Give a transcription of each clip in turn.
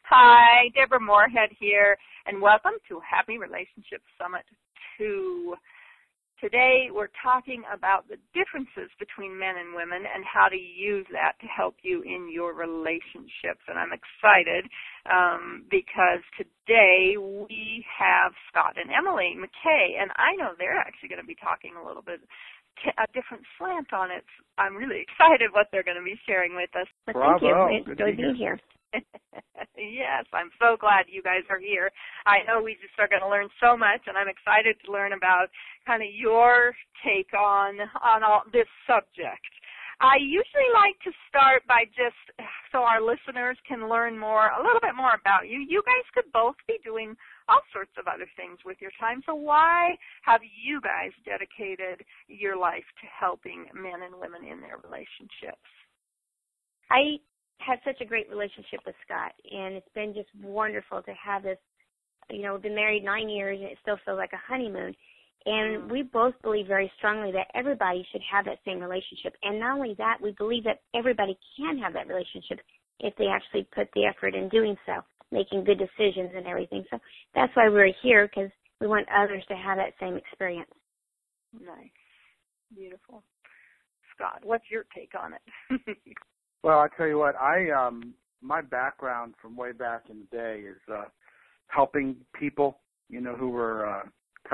Hi, Deborah Moorhead here, and welcome to Happy Relationship Summit 2. Today we're talking about the differences between men and women and how to use that to help you in your relationships. And I'm excited because today we have Scott and Emily McKay, and I know they're actually going to be talking a little bit a different slant on it. I'm really excited what they're going to be sharing with us. Well, thank you. It's good to be here. Yes, I'm so glad you guys are here. I know we just are going to learn so much, and I'm excited to learn about kind of your take on all this subject. I usually like to start by just so our listeners can learn a little bit more about you. You guys could both be doing all sorts of other things with your time, so why have you guys dedicated your life to helping men and women in their relationships? I have such a great relationship with Scott, and it's been just wonderful to have this. We've been married 9 years, and it still feels like a honeymoon. And we both believe very strongly that everybody should have that same relationship. And not only that, we believe that everybody can have that relationship if they actually put the effort in doing so, making good decisions and everything. So that's why we're here, because we want others to have that same experience. Nice. Beautiful. Scott, what's your take on it? Well, I tell you what, my background from way back in the day is helping people, who were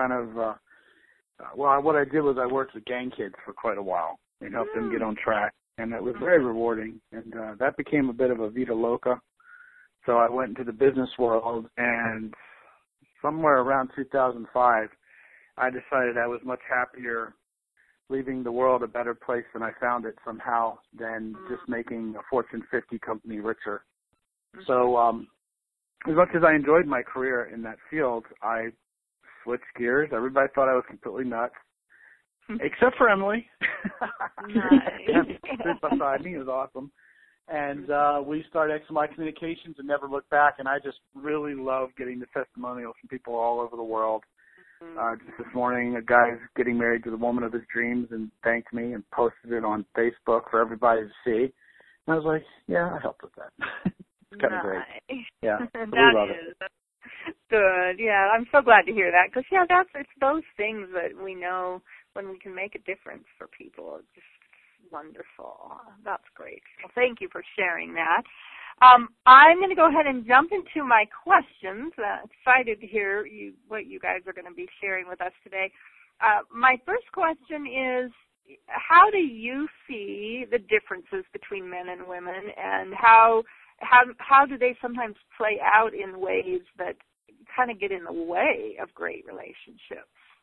what I did was I worked with gang kids for quite a while and helped them get on track, and it was very rewarding, and that became a bit of a vida loca. So I went into the business world, and somewhere around 2005, I decided I was much happier leaving the world a better place than I found it somehow than just making a Fortune 50 company richer. So as much as I enjoyed my career in that field, I switched gears. Everybody thought I was completely nuts, except for Emily. Nice. Sit beside me. It was awesome. And we started XMI Communications and never looked back, and I just really love getting the testimonials from people all over the world. Just this morning, a guy's getting married to the woman of his dreams and thanked me and posted it on Facebook for everybody to see. And I was like, yeah, I helped with that. It's kind of great. Yeah, so we love it. Good. Yeah, I'm so glad to hear that because, it's those things that we know when we can make a difference for people. It's just wonderful. That's great. Well, thank you for sharing that. I'm going to go ahead and jump into my questions. Excited to hear what you guys are going to be sharing with us today. My first question is, how do you see the differences between men and women, and how do they sometimes play out in ways that kind of get in the way of great relationships?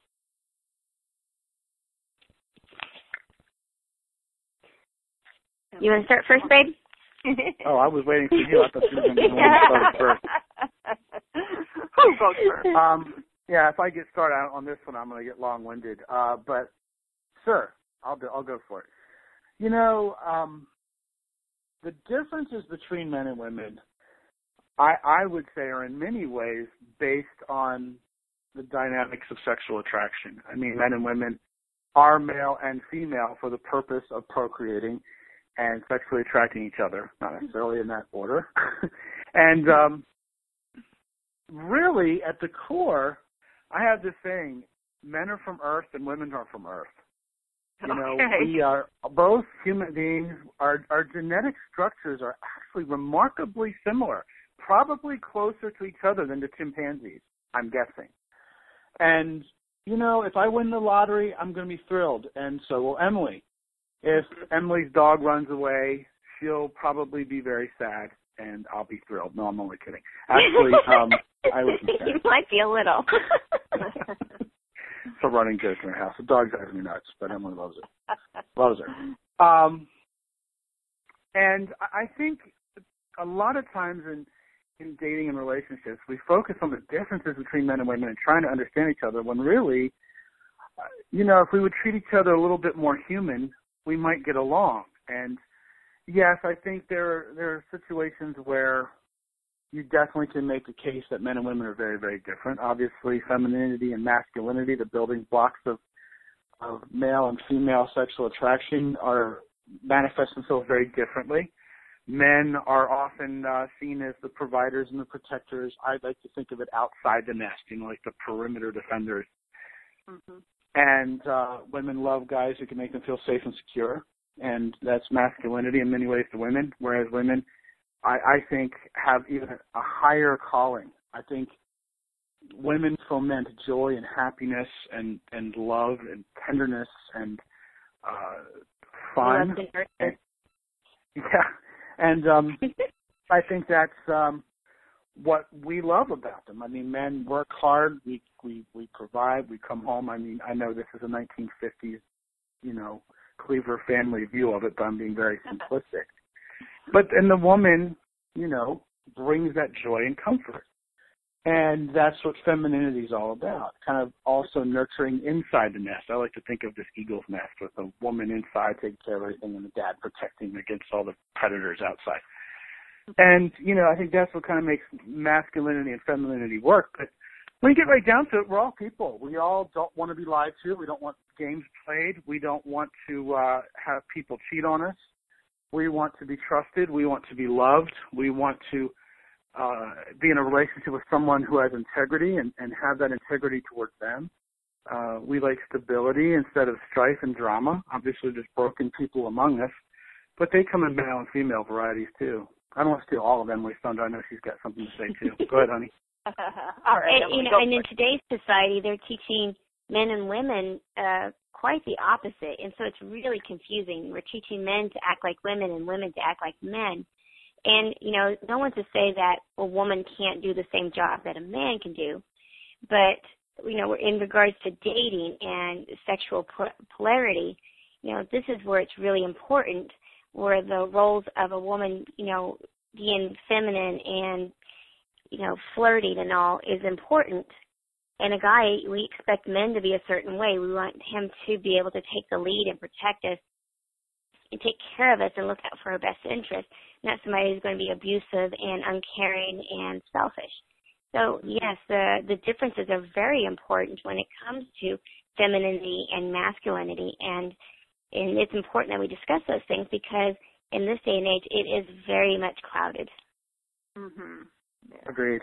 You want to start first, babe? Oh, I was waiting for you. I thought you were going to start first. Who goes first? If I get started on this one, I'm going to get long-winded. But sure, I'll go for it. The differences between men and women, I would say, are in many ways based on the dynamics of sexual attraction. I mean, men and women are male and female for the purpose of procreating and sexually attracting each other, not necessarily in that order. And really, at the core, I have this saying, men are from Earth and women are from Earth. We are both human beings. Our genetic structures are actually remarkably similar, probably closer to each other than the chimpanzees, I'm guessing. And, if I win the lottery, I'm going to be thrilled, and so will Emily. If Emily's dog runs away, she'll probably be very sad, and I'll be thrilled. No, I'm only kidding. Actually, I would be sad. You might be a little. It's a running joke in our house. The dog drives me nuts, but Emily loves it. Loves her. And I think a lot of times in dating and relationships, we focus on the differences between men and women and trying to understand each other when really, if we would treat each other a little bit more human, we might get along. And yes, I think there are situations where you definitely can make the case that men and women are very, very different. Obviously, femininity and masculinity, the building blocks of male and female sexual attraction, are manifest themselves very differently. Men are often seen as the providers and the protectors. I like to think of it outside the nest, like the perimeter defenders. Mm-hmm. And women love guys who can make them feel safe and secure, and that's masculinity in many ways to women, whereas women, I think, have even a higher calling. I think women foment joy and happiness and love and tenderness and fun. And I think that's what we love about them. I mean, men work hard, we provide, we come home. I mean, I know this is a 1950s, Cleaver family view of it, but I'm being very simplistic. And the woman, brings that joy and comfort. And that's what femininity is all about, kind of also nurturing inside the nest. I like to think of this eagle's nest with the woman inside taking care of everything and the dad protecting against all the predators outside. And, I think that's what kind of makes masculinity and femininity work. But when you get right down to it, we're all people. We all don't want to be lied to. We don't want games played. We don't want to have people cheat on us. We want to be trusted. We want to be loved. We want to be in a relationship with someone who has integrity and have that integrity towards them. We like stability instead of strife and drama. Obviously, there's broken people among us, but they come in male and female varieties too. I don't want to steal all of Emily Thunder. I know she's got something to say too. Go ahead, honey. All right. And in today's society, they're teaching men and women quite the opposite, and so it's really confusing. We're teaching men to act like women and women to act like men. And, no one to say that a woman can't do the same job that a man can do. But, in regards to dating and sexual polarity, this is where it's really important, where the roles of a woman, being feminine and, flirting and all is important. And a guy, we expect men to be a certain way. We want him to be able to take the lead and protect us and take care of us and look out for our best interest, not somebody who's going to be abusive and uncaring and selfish. So, yes, the differences are very important when it comes to femininity and masculinity, and it's important that we discuss those things because in this day and age, it is very much clouded. Mm-hmm. Yeah. Agreed.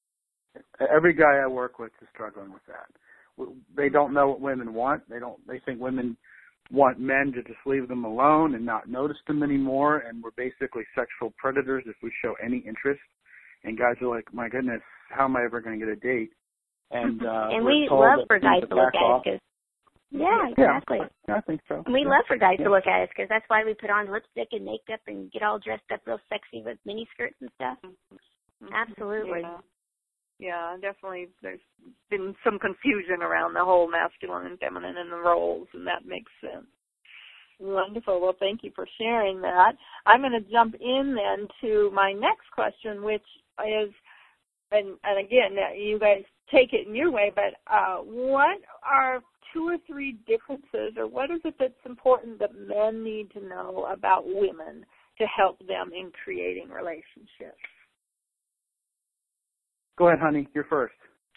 Every guy I work with is struggling with that. They don't know what women want. They think women want men to just leave them alone and not notice them anymore, and we're basically sexual predators if we show any interest. And guys are like, my goodness, how am I ever going to get a date? And we love for guys to look at us because, yeah, exactly. Yeah, I think so. And we love for guys to look at us because that's why we put on lipstick and makeup and get all dressed up real sexy with mini skirts and stuff. Mm-hmm. Absolutely. Yeah, definitely. There's been some confusion around the whole masculine and feminine and the roles, and that makes sense. Wonderful. Well, thank you for sharing that. I'm going to jump in then to my next question, which is, and again, you guys take it in your way, but what are 2 or 3 differences, or what is it that's important that men need to know about women to help them in creating relationships? Go ahead, honey. You're first.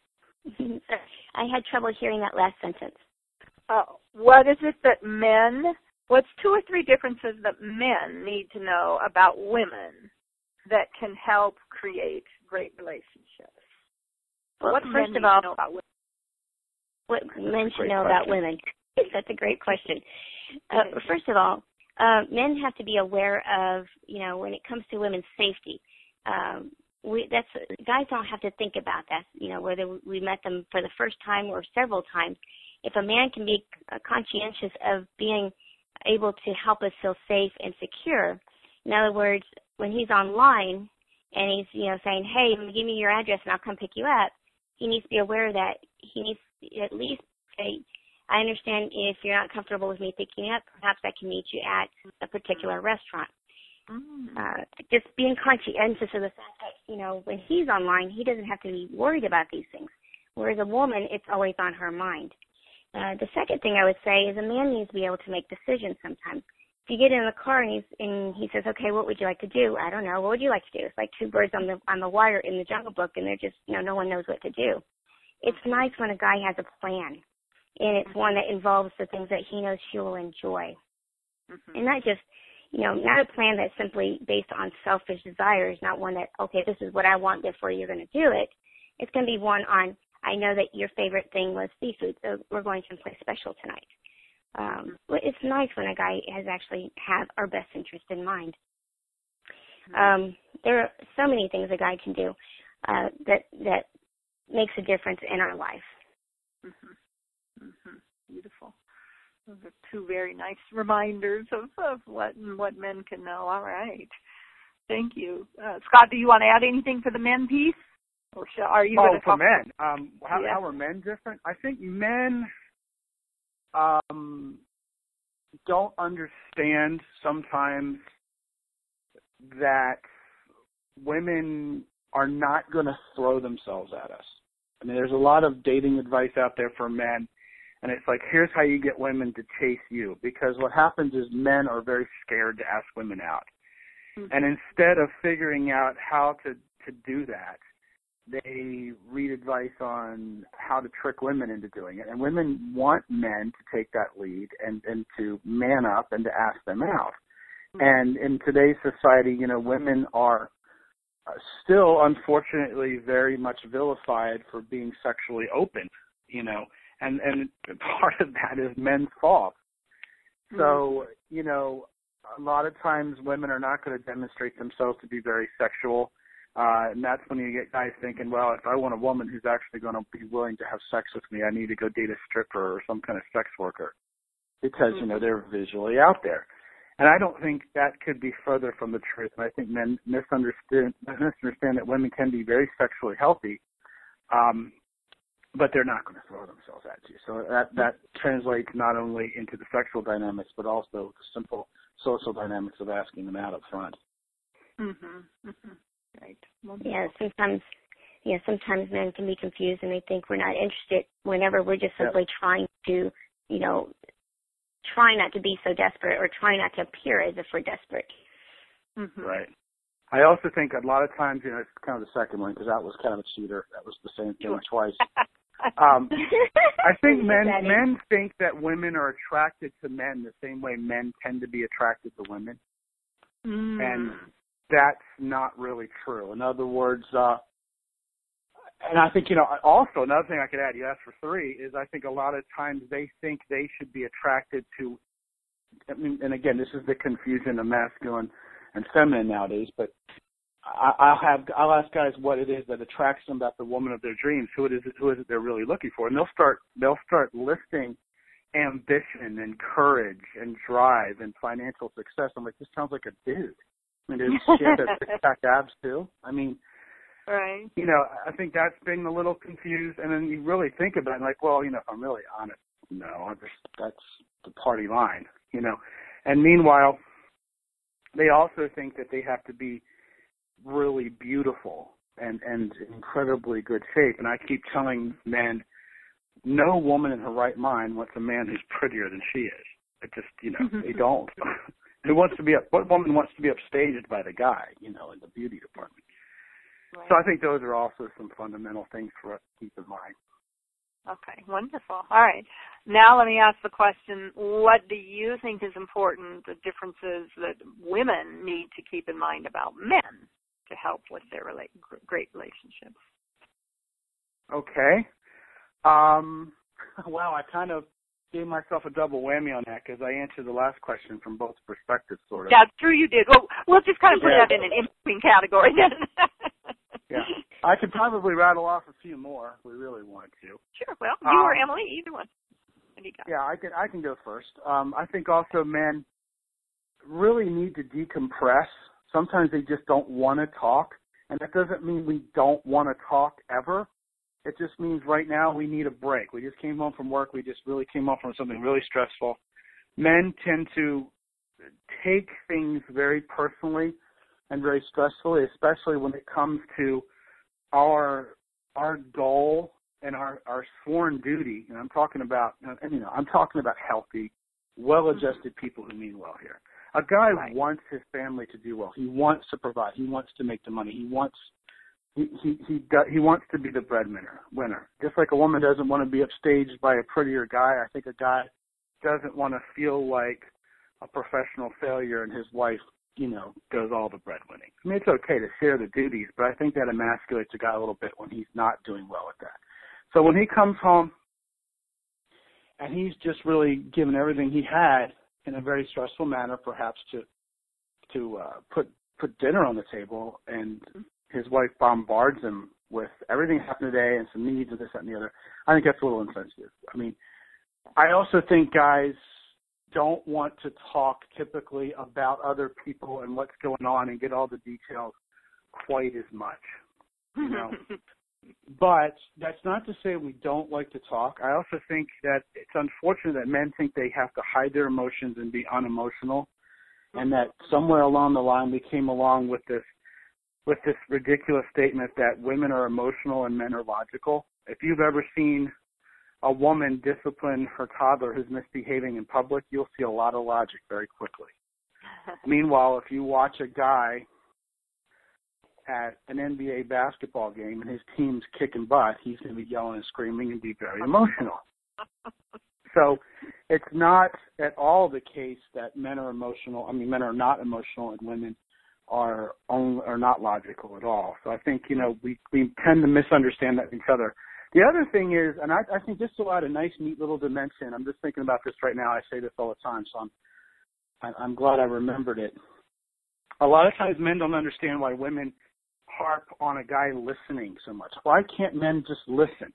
I had trouble hearing that last sentence. What is it that what's 2 or 3 differences that men need to know about women that can help create great relationships? Well, first of all, what men should know about women? That's a great question. First of all, men have to be aware of, when it comes to women's safety. Guys don't have to think about that, whether we met them for the first time or several times. If a man can be conscientious of being able to help us feel safe and secure, in other words, when he's online and he's, saying, hey, give me your address and I'll come pick you up, he needs to be aware that he needs to at least say, I understand if you're not comfortable with me picking you up, perhaps I can meet you at a particular restaurant. Just being conscientious of the fact that, when he's online, he doesn't have to be worried about these things. Whereas a woman, it's always on her mind. The second thing I would say is a man needs to be able to make decisions sometimes. If you get in the car and he says, okay, what would you like to do? I don't know. What would you like to do? It's like 2 birds on the wire in the Jungle Book, and they're just, no one knows what to do. It's nice when a guy has a plan, and it's one that involves the things that he knows she will enjoy. And not just, not a plan that's simply based on selfish desires, not one that, okay, this is what I want, therefore you're going to do it. It's going to be one on, I know that your favorite thing was seafood, so we're going someplace special tonight. It's nice when a guy has actually have our best interest in mind. There are so many things a guy can do that makes a difference in our life. Beautiful. Those are two very nice reminders of what men can know. All right. Thank you. Scott, do you want to add anything for the men piece? Or are you going to talk for men? How are men different? I think men don't understand sometimes that women are not going to throw themselves at us. I mean, there's a lot of dating advice out there for men, and it's like, here's how you get women to chase you. Because what happens is men are very scared to ask women out. And instead of figuring out how to do that, they read advice on how to trick women into doing it. And women want men to take that lead and to man up and to ask them out. And in today's society, women are still, unfortunately, very much vilified for being sexually open, and part of that is men's fault. So, a lot of times women are not going to demonstrate themselves to be very sexual. And that's when you get guys thinking, well, if I want a woman who's actually going to be willing to have sex with me, I need to go date a stripper or some kind of sex worker because, they're visually out there. And I don't think that could be further from the truth. And I think men misunderstand that women can be very sexually healthy, but they're not going to throw themselves at you. So that translates not only into the sexual dynamics, but also the simple social dynamics of asking them out up front. Right. Yeah, sometimes men can be confused and they think we're not interested whenever we're just simply trying to, try not to be so desperate or try not to appear as if we're desperate. Right. I also think a lot of times, it's kind of the second one because that was kind of a cheater. That was the same thing twice. I think men think that women are attracted to men the same way men tend to be attracted to women. And that's not really true. In other words, and I think, also another thing I could add, you asked for three, is I think a lot of times they think they should be attracted to, and again, this is the confusion of masculine and feminine nowadays, but I'll ask guys what it is that attracts them about the woman of their dreams, who is it they're really looking for, and they'll start listing ambition and courage and drive and financial success. I'm like, this sounds like a dude. I mean, does she have that six-pack abs too? I mean, right. I think that's been a little confused, and then you really think about it, like, well, if I'm really honest, no, that's the party line, And meanwhile, they also think that they have to be really beautiful and incredibly good shape. And I keep telling men, no woman in her right mind wants a man who's prettier than she is. It just, they don't. What woman wants to be upstaged by the guy, in the beauty department? Right. So I think those are also some fundamental things for us to keep in mind. Okay, wonderful. All right. Now let me ask the question, what do you think is important, the differences that women need to keep in mind about men to help with their great relationships? Okay. Wow, I kind of gave myself a double whammy on that because I answered the last question from both perspectives, sort of. That's true, you did. Well, we'll just kind of put that in an in-between category then. Yeah. I could probably rattle off a few more if we really wanted to. Sure. Well, you or Emily, either one. What do you got? Yeah, I can go first. I think also men really need to decompress. Sometimes they just don't want to talk, and that doesn't mean we don't want to talk ever. It just means right now we need a break. We just came home from work. We just really came home from something really stressful. Men tend to take things very personally and very stressfully, especially when it comes to our goal and our sworn duty. And I'm talking about healthy, well-adjusted people who mean well here. A guy wants his family to do well. He wants to provide. He wants to make the money. He wants to be the breadwinner. Just like a woman doesn't want to be upstaged by a prettier guy, I think a guy doesn't want to feel like a professional failure and his wife, does all the breadwinning. I mean, it's okay to share the duties, but I think that emasculates a guy a little bit when he's not doing well at that. So when he comes home and he's just really given everything he had in a very stressful manner, perhaps to put dinner on the table, and his wife bombards him with everything that happened today and some needs and this, that, and the other, I think that's a little insensitive. I mean, I also think guys don't want to talk typically about other people and what's going on and get all the details quite as much, But that's not to say we don't like to talk. I also think that it's unfortunate that men think they have to hide their emotions and be unemotional, and that somewhere along the line we came along with this ridiculous statement that women are emotional and men are logical. If you've ever seen a woman discipline her toddler who's misbehaving in public, you'll see a lot of logic very quickly. Meanwhile, if you watch a guy at an NBA basketball game and his team's kicking butt, he's going to be yelling and screaming and be very emotional. So it's not at all the case that men are emotional. I mean, men are not emotional and women are not logical at all. So I think, we tend to misunderstand that in each other. The other thing is, and I think this will add a nice, neat little dimension. I'm just thinking about this right now. I say this all the time, so I'm glad I remembered it. A lot of times men don't understand why women harp on a guy listening so much. Why can't men just listen,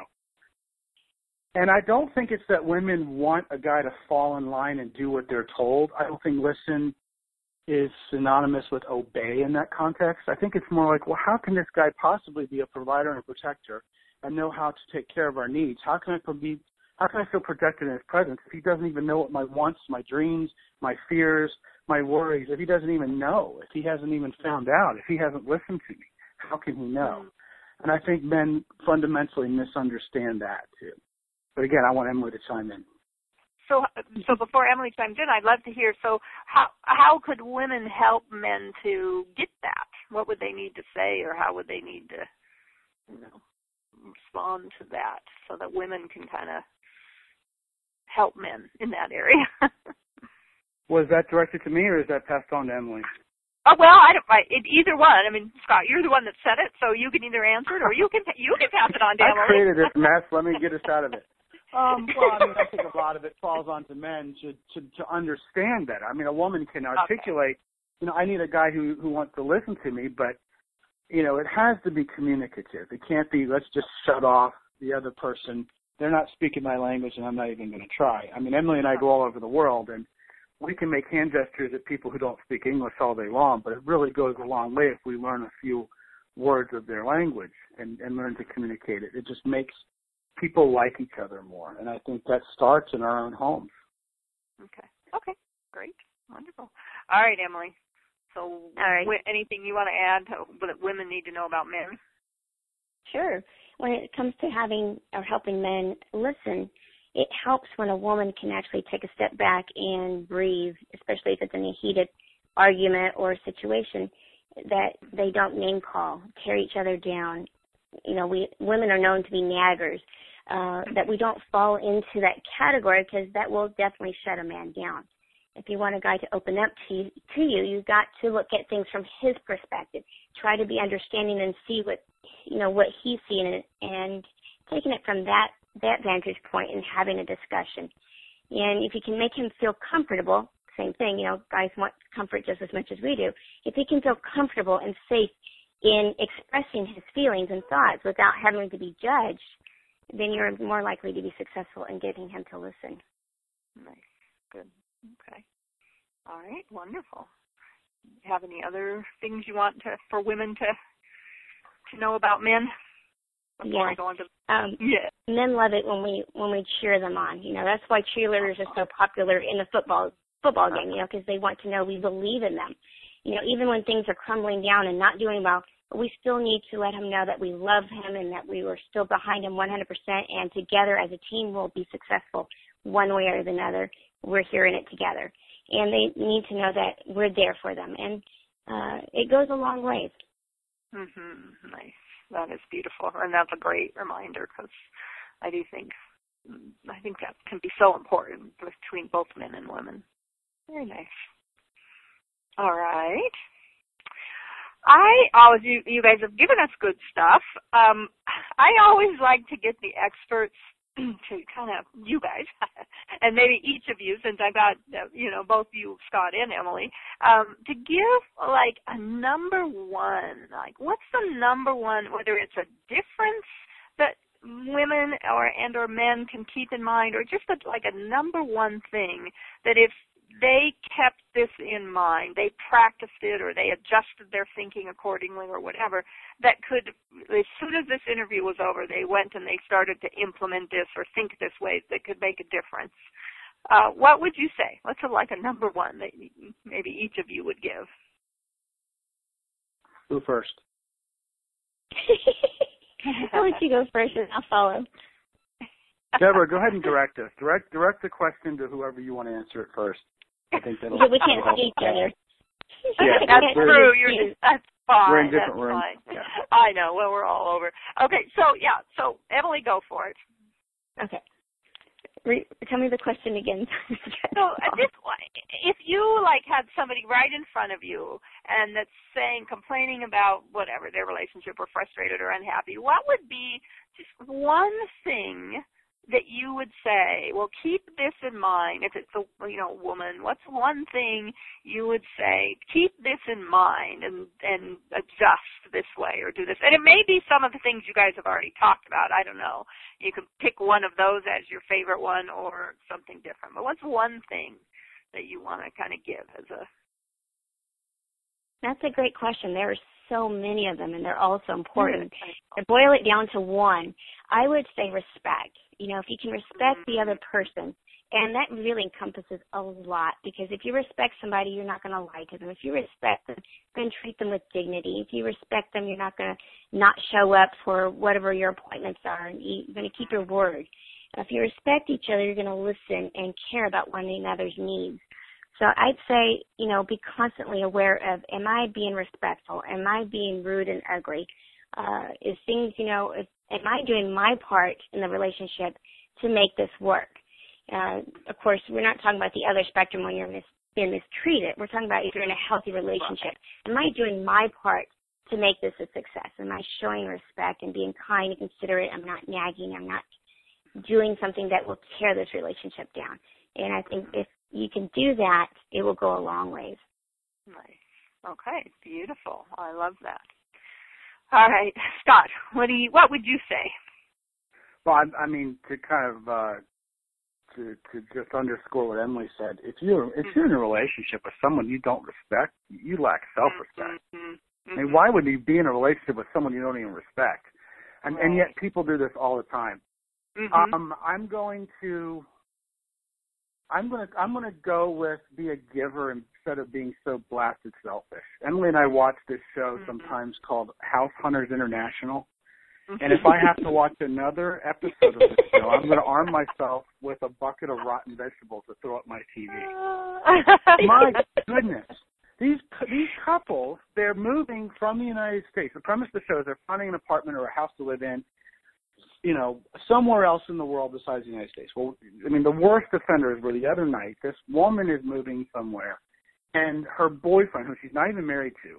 And I don't think it's that women want a guy to fall in line and do what they're told. I don't think listen is synonymous with obey in that context. I think it's more like, well, how can this guy possibly be a provider and a protector and know how to take care of our needs? How can I feel protected in his presence if he doesn't even know what my wants, my dreams, my fears, my worries, if he doesn't even know, if he hasn't even found out, if he hasn't listened to me, how can he know? And I think men fundamentally misunderstand that too. But again, I want Emily to chime in. So before Emily chimes in, I'd love to hear, so how could women help men to get that? What would they need to say, or how would they need to respond to that so that women can kind of help men in that area? Was that directed to me, or is that passed on to Emily? Oh, well, either one. I mean, Scott, you're the one that said it, so you can either answer it or you can pass it on to Emily. I created this mess. Let me get us out of it. Well, I mean, I think a lot of it falls onto men to understand that. I mean, a woman can articulate, I need a guy who wants to listen to me, but, it has to be communicative. It can't be, let's just shut off the other person. They're not speaking my language, and I'm not even going to try. I mean, Emily and I go all over the world, and we can make hand gestures at people who don't speak English all day long, but it really goes a long way if we learn a few words of their language and learn to communicate it. It just makes people like each other more, and I think that starts in our own homes. Okay, great, wonderful. All right, Emily. So, anything you want to add that women need to know about men? Sure. When it comes to having or helping men listen, it helps when a woman can actually take a step back and breathe, especially if it's in a heated argument or situation, that they don't name call, tear each other down. Women are known to be naggers, that we don't fall into that category, because that will definitely shut a man down. If you want a guy to open up to you, you've got to look at things from his perspective. Try to be understanding and see what he's seeing, and taking it from that vantage point and having a discussion. And if you can make him feel comfortable, same thing, guys want comfort just as much as we do. If he can feel comfortable and safe in expressing his feelings and thoughts without having to be judged, then you're more likely to be successful in getting him to listen. Nice. Good. Okay. All right. Wonderful. Have any other things you want for women to know about men? Before I go on to Men love it when we cheer them on. That's why cheerleaders are so popular in the football game. Because they want to know we believe in them. Even when things are crumbling down and not doing well, we still need to let him know that we love him and that we were still behind him 100%, and together as a team we'll be successful one way or another. We're here in it together. And they need to know that we're there for them. And it goes a long way. Nice. That is beautiful. And that's a great reminder, because I think that can be so important between both men and women. Very nice. All right. You guys have given us good stuff. I always like to get the experts to kind of, you guys, and maybe each of you, since I got, both you, Scott and Emily, to give like a number one, like what's the number one, whether it's a difference that women or men can keep in mind, or just like a number one thing that if they kept this in mind, they practiced it, or they adjusted their thinking accordingly, or whatever, that could, as soon as this interview was over, they went and they started to implement this or think this way that could make a difference. What would you say? What's like a number one that maybe each of you would give? Who first? I'll let you go first and I'll follow. Deborah, go ahead and direct us. Direct the question to whoever you want to answer it first. I think that'll. We can't see each other. Yeah, that's true. That's fine. We're in different rooms. Yeah. I know. Well, we're all over. Okay, so Emily, go for it. Okay. Tell me the question again. So if you had somebody right in front of you and that's complaining about whatever, their relationship, or frustrated or unhappy, what would be just one thing that you would say, well, keep this in mind? If it's a woman, what's one thing you would say, keep this in mind and adjust this way or do this? And it may be some of the things you guys have already talked about. I don't know. You can pick one of those as your favorite one or something different. But what's one thing that you want to kind of give as a... That's a great question. There are so many of them, and they're all so important. To boil it down to one, I would say respect. If you can respect the other person, and that really encompasses a lot, because if you respect somebody, you're not going to lie to them. If you respect them, then treat them with dignity. If you respect them, you're not going to not show up for whatever your appointments are, and you're going to keep your word. If you respect each other, you're going to listen and care about one another's needs. So I'd say, be constantly aware of, am I being respectful? Am I being rude and ugly? Am I doing my part in the relationship to make this work? Of course, we're not talking about the other spectrum when you're being mistreated. We're talking about if you're in a healthy relationship. Am I doing my part to make this a success? Am I showing respect and being kind and considerate? I'm not nagging. I'm not doing something that will tear this relationship down. And I think if you can do that, it will go a long ways. Nice. Okay, beautiful. I love that. All right, Scott, what would you say? Well, I mean, to kind of to just underscore what Emily said, if you're in a relationship with someone you don't respect, you lack self-respect. I mean, why would you be in a relationship with someone you don't even respect? And yet people do this all the time. I'm going to go with be a giver instead of being so blasted selfish. Emily and I watch this show sometimes called House Hunters International. And if I have to watch another episode of this show, I'm going to arm myself with a bucket of rotten vegetables to throw at my TV. My goodness. These couples, they're moving from the United States. The premise of the show is they're finding an apartment or a house to live in, somewhere else in the world besides the United States. Well, I mean, the worst offenders were the other night. This woman is moving somewhere, and her boyfriend, who she's not even married to,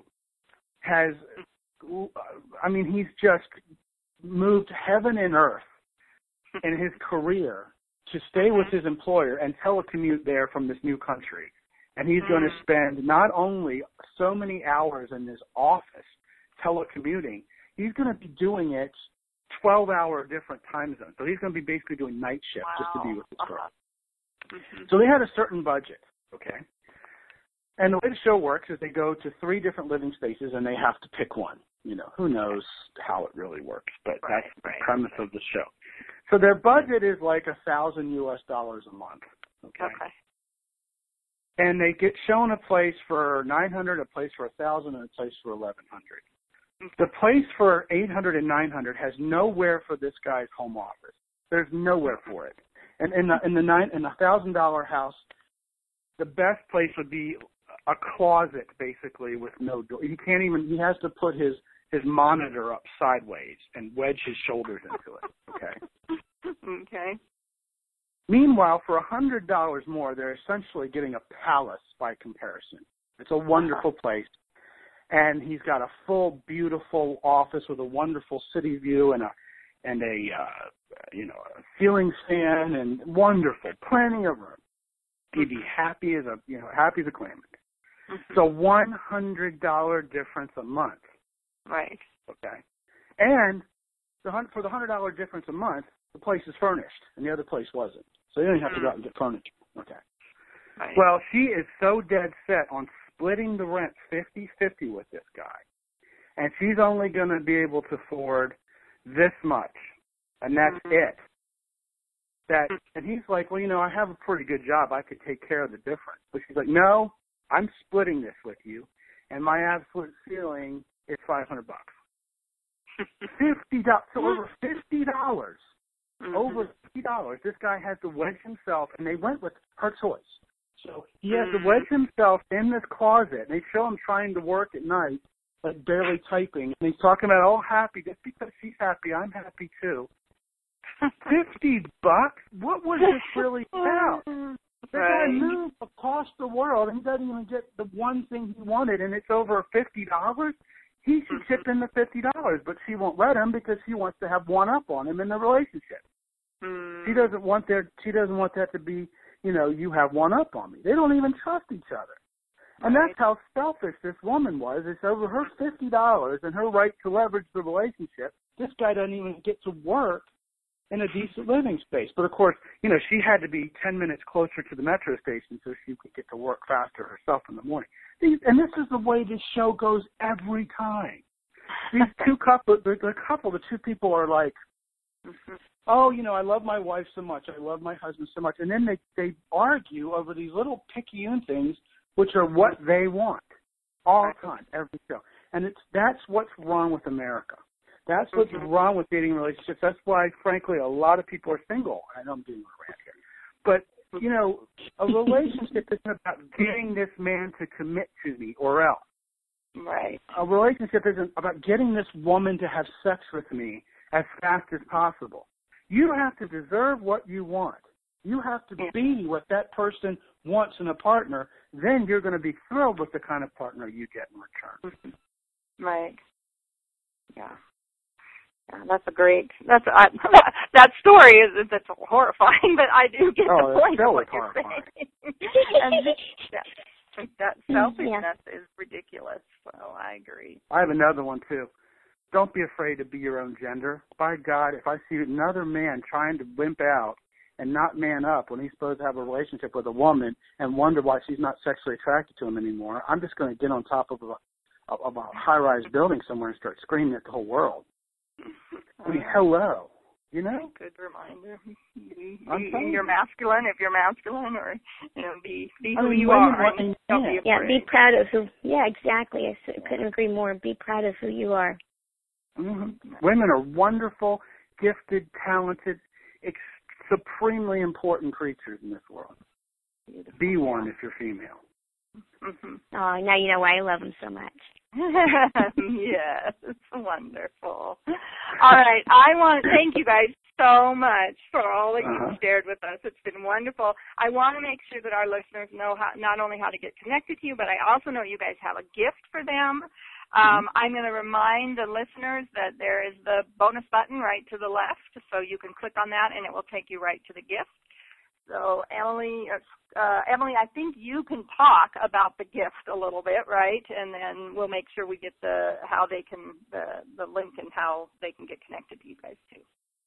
he's just moved heaven and earth in his career to stay with his employer and telecommute there from this new country. And he's going to spend not only so many hours in this office telecommuting, he's going to be doing it 12-hour different time zones. So he's going to be basically doing night shift just to be with his girl. So they had a certain budget, okay? And the way the show works is they go to 3 different living spaces and they have to pick one. Who knows how it really works, but that's the premise of the show. So their budget is like $1,000 a month, okay? And they get shown a place for $900, a place for $1,000, and a place for $1,100. The place for $800 and $900 has nowhere for this guy's home office. There's nowhere for it. And in the $1,000 house, the best place would be a closet, basically, with no door. He has to put his monitor up sideways and wedge his shoulders into it. Okay. Okay. Meanwhile, for $100 more, they're essentially getting a palace by comparison. It's a wonderful place. And he's got a full, beautiful office with a wonderful city view and a ceiling fan and wonderful, plenty of room. He'd be happy as a clam. So $100 difference a month. Right. Okay. And for the $100 difference a month, the place is furnished, and the other place wasn't. So you don't even have to go out and get furniture. Okay. Right. Well, she is so dead set on splitting the rent 50-50 with this guy, and she's only going to be able to afford this much, and that's it. And he's like, well, I have a pretty good job. I could take care of the difference. But she's like, no, I'm splitting this with you, and my absolute ceiling is $500. $50. So over $50. Over $50. This guy has to wedge himself, and they went with her choice. So he has to wedge himself in this closet, and they show him trying to work at night, like barely typing. And he's talking about, oh, happy. Just because she's happy, I'm happy too. $50? What was this really about? The guy moved across the world, and he doesn't even get the one thing he wanted, and it's over $50? He should chip in the $50, but she won't let him because she wants to have one up on him in the relationship. She doesn't want that to be, you have one up on me. They don't even trust each other. And that's how selfish this woman was. It's over her $50 and her right to leverage the relationship. This guy doesn't even get to work in a decent living space. But, of course, she had to be 10 minutes closer to the metro station so she could get to work faster herself in the morning. And this is the way this show goes every time. These two the two people are like, oh, I love my wife so much. I love my husband so much. And then they argue over these little picayune things, which are what they want all the time, every show. And that's what's wrong with America. That's what's wrong with dating relationships. That's why, frankly, a lot of people are single. I know I'm doing a rant here. But, a relationship isn't about getting this man to commit to me or else. Right. A relationship isn't about getting this woman to have sex with me as fast as possible. You have to deserve what you want. You have to be what that person wants in a partner. Then you're going to be thrilled with the kind of partner you get in return. Right. Yeah. That's a great. That story is that's horrifying, but I do get the point of what you're saying. And that selfishness is ridiculous. So I agree. I have another one too. Don't be afraid to be your own gender. By God, if I see another man trying to wimp out and not man up when he's supposed to have a relationship with a woman and wonder why she's not sexually attracted to him anymore, I'm just going to get on top of a high-rise building somewhere and start screaming at the whole world. I mean, hello, Good reminder. You're masculine if you're masculine, or be who you are. Don't be afraid. Be proud of who. Yeah, exactly. I couldn't agree more. Be proud of who you are. Women are wonderful, gifted, talented, supremely important creatures in this world. Beautiful. Be one if you're female. Oh, now you know why I love them so much. Yes, it's wonderful. All right, I want to thank you guys so much for all that you've shared with us. It's been wonderful. I want to make sure that our listeners know not only how to get connected to you, but I also know you guys have a gift for them. I'm going to remind the listeners that there is the bonus button right to the left, so you can click on that and it will take you right to the gift. So, Emily, I think you can talk about the gift a little bit, right? And then we'll make sure we get the link and how they can get connected to you guys too.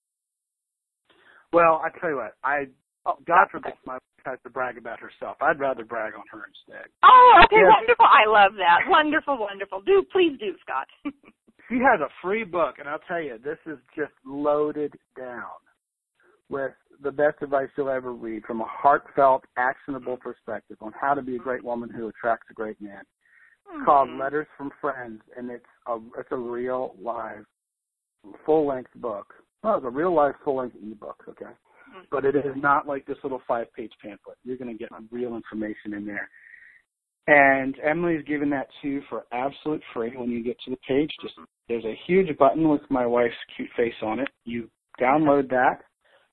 Well, I tell you what, God forbid my wife has to brag about herself. I'd rather brag on her instead. Oh, okay, yes. Wonderful. I love that. Wonderful, wonderful. Please do, Scott. She has a free book, and I'll tell you, this is just loaded down with the best advice you'll ever read from a heartfelt, actionable perspective on how to be a great woman who attracts a great man. It's called Letters from Friends, and it's a real live full-length book. Well, it's a real live full-length e-book, okay? But it is not like this little 5-page pamphlet. You're going to get real information in there. And Emily's giving that to you for absolute free when you get to the page. There's a huge button with my wife's cute face on it. You download that.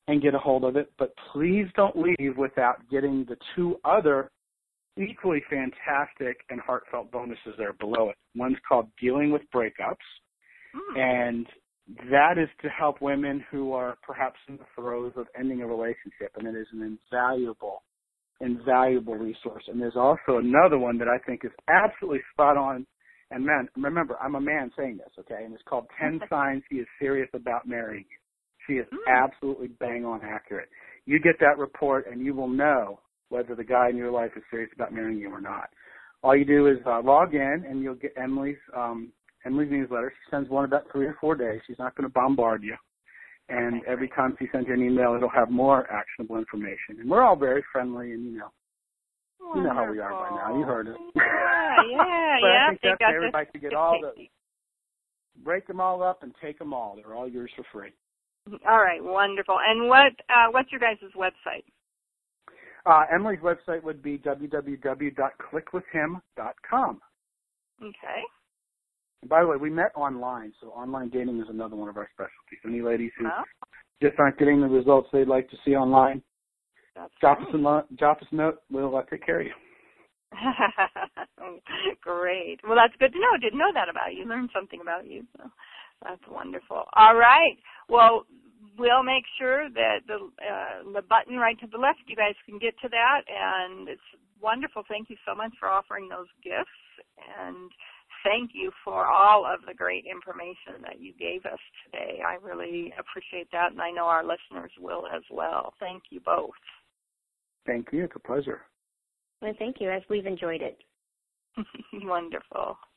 and get a hold of it. But please don't leave without getting the 2 other equally fantastic and heartfelt bonuses that are below it. One's called Dealing with Breakups, and that is to help women who are perhaps in the throes of ending a relationship, and it is an invaluable resource. And there's also another one that I think is absolutely spot on. And man, remember, I'm a man saying this, okay? And it's called 10 Signs He is Serious About Marrying You. She is absolutely bang on accurate. You get that report and you will know whether the guy in your life is serious about marrying you or not. All you do is log in and you'll get Emily's newsletter. She sends one about 3 or 4 days. She's not going to bombard you. And every time she sends you an email, it'll have more actionable information. And we're all very friendly, and you know how we are by now. You heard it. Yeah, but I think that's everybody to get all break them all up and take them all. They're all yours for free. All right, wonderful. And what's your guys' website? Emily's website would be www.clickwithhim.com. Okay. And by the way, we met online, so online dating is another one of our specialties. Any ladies who just aren't getting the results they'd like to see online, drop us a note. We'll take care of you. Great. Well, that's good to know. Didn't know that about you. Learned something about you. So that's wonderful. All right. Well, we'll make sure that the button right to the left, you guys can get to that. And it's wonderful. Thank you so much for offering those gifts. And thank you for all of the great information that you gave us today. I really appreciate that, and I know our listeners will as well. Thank you both. Thank you. It's a pleasure. Well, thank you, as we've enjoyed it. Wonderful.